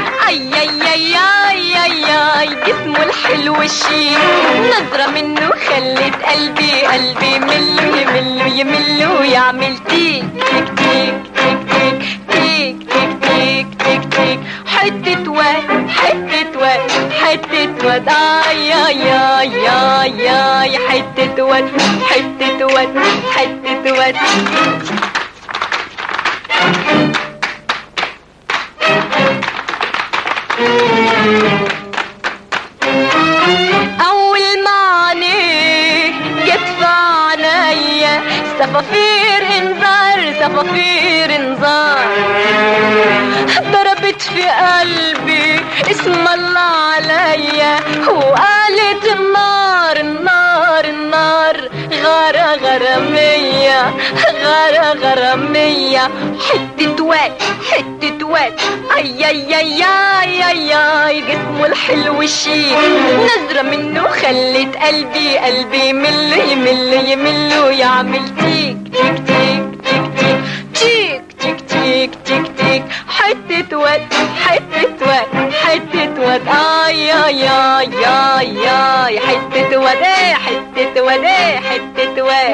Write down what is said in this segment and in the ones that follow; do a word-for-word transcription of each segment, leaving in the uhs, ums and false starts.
اي اي اي اي اي اي جسمه الحلو الشيك، نظرة منه خلت قلبي قلبي يمله يمله يمله يعمل تيك تيك تيك تيك تيك تيك تيك تيك تيك حتة واد حتة واد حتة واد اي اي اي اي اي حتة واد حتة واد حتة واد. أول ما عينيه جت في عينيا صفافير انذار صفافير انذار، ضربت في قلبي اسم الله عليا وقالت النار النار النار غارة غرامية غارة غرامية حتة واد حتة واد اي اي اي اي اي اي جسمه الحلو الشيك، نظرة منه خلت قلبي قلبي يمله يمله يمله يعمل تيك تيك تيك تيك تيك تيك تيك تيك تيك حتة واد حتة واد حتة واد اي اي اي اي اي حتة واد ايه حتة واد ايه حتة واد.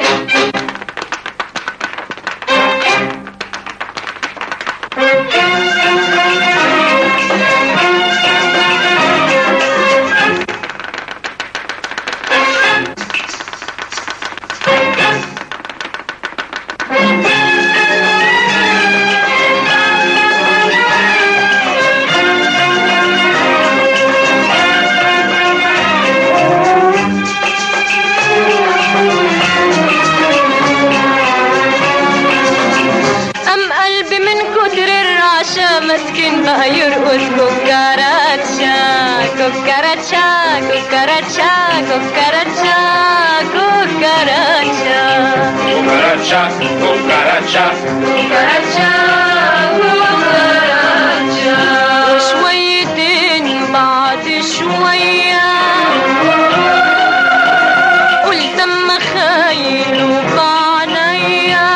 مسكين بقى يرقص كوكاراتشا كوكاراتشا كوكاراتشا كوكاراتشا كوكاراتشا كوكاراتشا كوكاراتشا كوكاراتشا كوكاراتشا. وشويتين بعد شوية قلت اما خايله بعينيا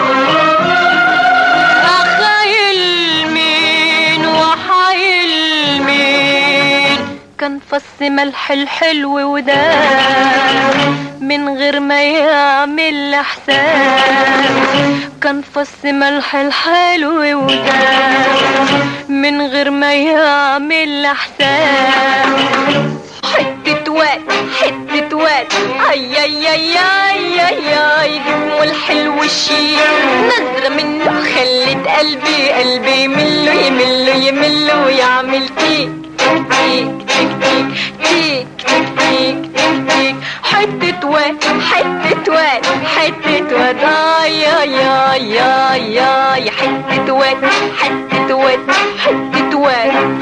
كان فص ملح الحلو وده من غير ما يعمل حساب، كان فص ملح الحلو وده من غير ما يعمل حساب حتة واد حتة واد اي اي اي اي اي اي جسمه الحلو الشيك، نظرة منه خلت قلبي قلبي يمله يمله يمله يعمل تيك تيك تيك تيك تيك تيك تيك تيك حتة واد حتة واد حتة واد اي اي اي اي اي حتة واد حتة واد حتة واد.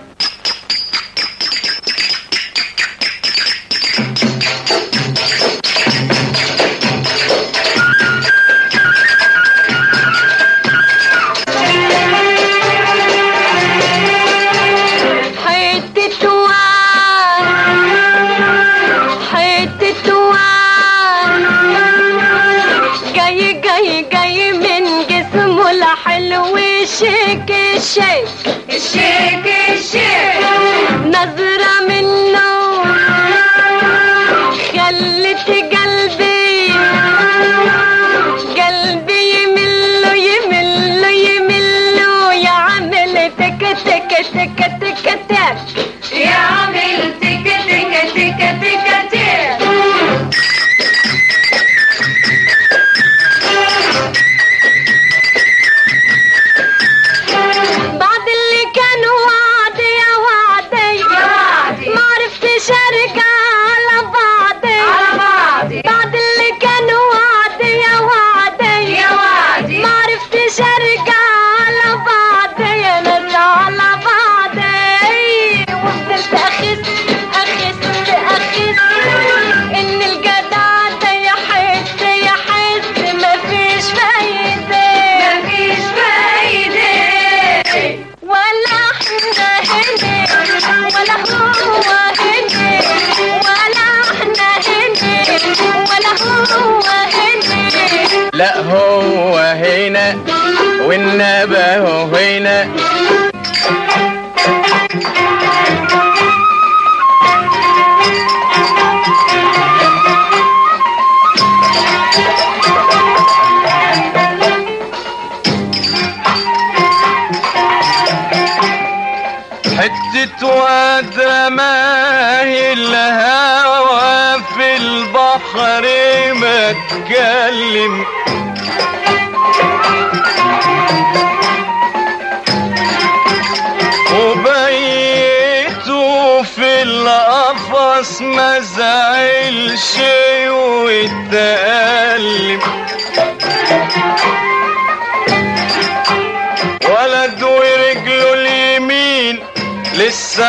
الشيك الشيك الشيك الشيك نظرة منه خلت قلبي قلبي يمله يمله يمله يعمل تك تك تك تك تك يعمل تك تك تك تك تك. لا هو هنا والنبه هنا تتواد رماه الهوى في البحر ما اتكلم وبيته في القفص ما زعلش واتألم ولد ورجله اليمين لسه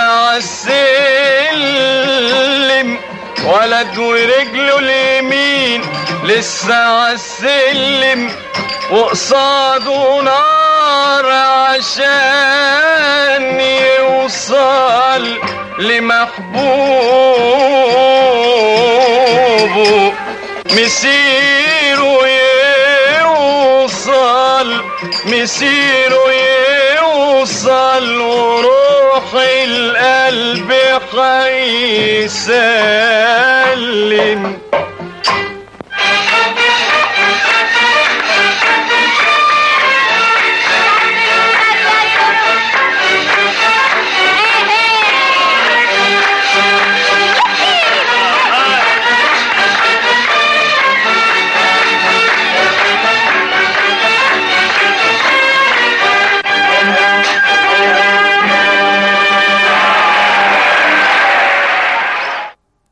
عالسلم ولد ورجله اليمين لسه عالسلم وقصاده نار عشان يوصل لمحبوبه مسيره يوصل مسيره يوصل وروح القلب هيسلم